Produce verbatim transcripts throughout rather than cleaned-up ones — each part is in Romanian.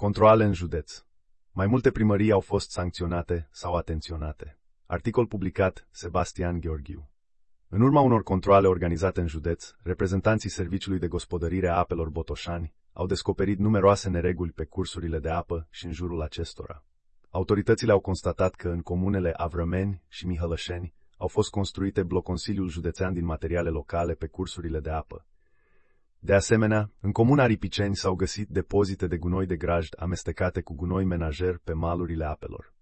Controale în județ. Mai multe primării au fost sancționate sau atenționate. Articol publicat Sebastian Gheorghiu. În urma unor controale organizate în județ, reprezentanții Serviciului de Gospodărire a Apelor Botoșani au descoperit numeroase nereguli pe cursurile de apă și în jurul acestora. Autoritățile au constatat că în comunele Avrămeni și Mihălășeni au fost construite bloconsiliul județean din materiale locale pe cursurile de apă. De asemenea, în comuna Ripiceni s-au găsit depozite de gunoi de grajd amestecate cu gunoi menajer pe malurile apelor.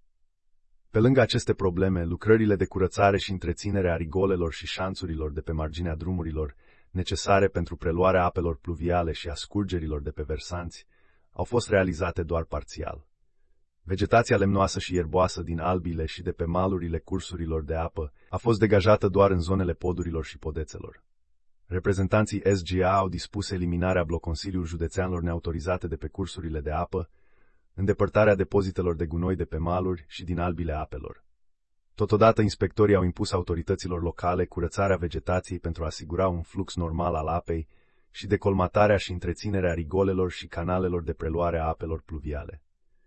Pe lângă aceste probleme, lucrările de curățare și întreținere a rigolelor și șanțurilor de pe marginea drumurilor, necesare pentru preluarea apelor pluviale și a scurgerilor de pe versanți, au fost realizate doar parțial. Vegetația lemnoasă și ierboasă din albile și de pe malurile cursurilor de apă a fost degajată doar în zonele podurilor și podețelor. Reprezentanții S G A au dispus eliminarea bloconsiliului județeanilor neautorizate de pe cursurile de apă, îndepărtarea depozitelor de gunoi de pe maluri și din albile apelor. Totodată, inspectorii au impus autorităților locale curățarea vegetației pentru a asigura un flux normal al apei și decolmatarea și întreținerea rigolelor și canalelor de preluare a apelor pluviale.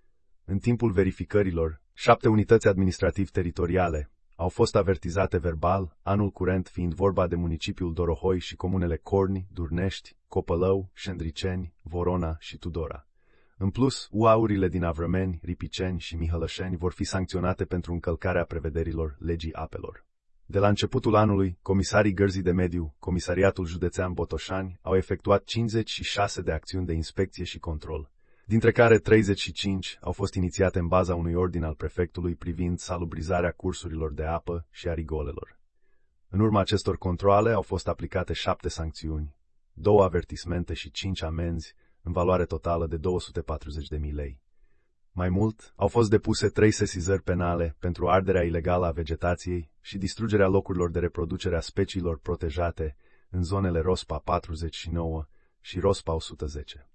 În timpul verificărilor, șapte unități administrativ-teritoriale au fost avertizate verbal, anul curent fiind vorba de municipiul Dorohoi și comunele Corni, Durnești, Copălău, Șendriceni, Vorona și Tudora. În plus, U A-urile din Avrămeni, Ripiceni și Mihălășeni vor fi sancționate pentru încălcarea prevederilor legii apelor. De la începutul anului, comisarii Gărzii de Mediu, Comisariatul Județean Botoșani, au efectuat cincizeci și șase de acțiuni de inspecție și control, dintre care treizeci și cinci au fost inițiate în baza unui ordin al prefectului privind salubrizarea cursurilor de apă și a rigolelor. În urma acestor controale au fost aplicate șapte sancțiuni, două avertismente și cinci amenzi, în valoare totală de două sute patruzeci de mii lei. Mai mult, au fost depuse trei sesizări penale pentru arderea ilegală a vegetației și distrugerea locurilor de reproducere a speciilor protejate în zonele ROSPA patruzeci și nouă și ROSPA o sută zece.